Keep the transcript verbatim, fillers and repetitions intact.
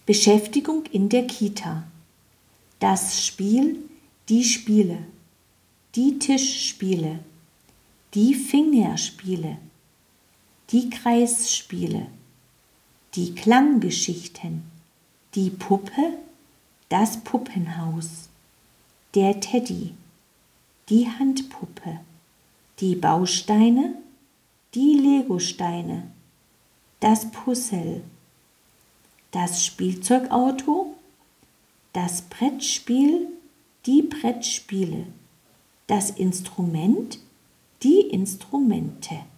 Beschäftigung in der Kita. Das Spiel, die Spiele, die Tischspiele, die Fingerspiele, die Kreisspiele, die Klanggeschichten, die Puppe, das Puppenhaus, der Teddy, die Handpuppe, die Bausteine, die Legosteine, das Puzzle, das Spielzeugauto, das Brettspiel, die Brettspiele, das Instrument, die Instrumente.